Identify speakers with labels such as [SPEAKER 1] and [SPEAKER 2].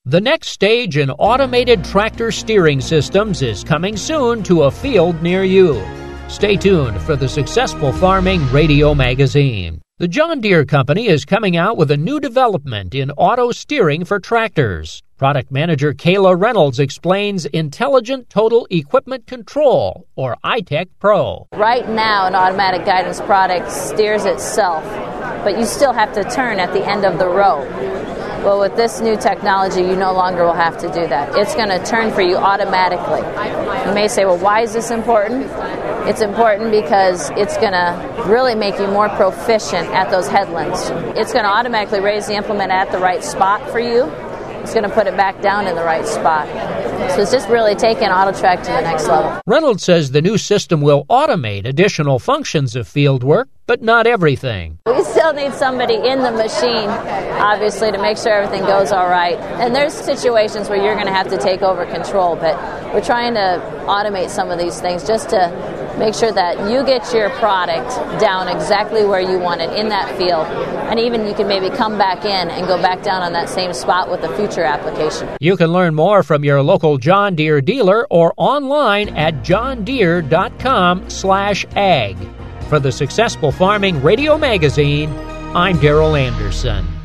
[SPEAKER 1] The next stage in automated tractor steering systems is coming soon to a field near you. Stay tuned for the Successful Farming Radio Magazine. The John Deere Company is coming out with a new development in auto steering for tractors. Product Manager Kayla Reynolds explains Intelligent Total Equipment Control, or iTech Pro.
[SPEAKER 2] Right now, an automatic guidance product steers itself, but you still have to turn at the end of the row. Well, with this new technology, you no longer will have to do that. It's going to turn for you automatically. You may say, well, why is this important? It's important because it's going to really make you more proficient at those headlands. It's going to automatically raise the implement at the right spot for you. It's going to put it back down in the right spot. So it's just really taking AutoTrack to the next level.
[SPEAKER 1] Reynolds says the new system will automate additional functions of field work, but not everything.
[SPEAKER 2] We still need somebody in the machine, obviously, to make sure everything goes all right. And there's situations where you're going to have to take over control, but we're trying to automate some of these things just to make sure that you get your product down exactly where you want it in that field. And even you can maybe come back in and go back down on that same spot with a future application.
[SPEAKER 1] You can learn more from your local John Deere dealer or online at johndeere.com/ag. For the Successful Farming Radio Magazine, I'm Darrell Anderson.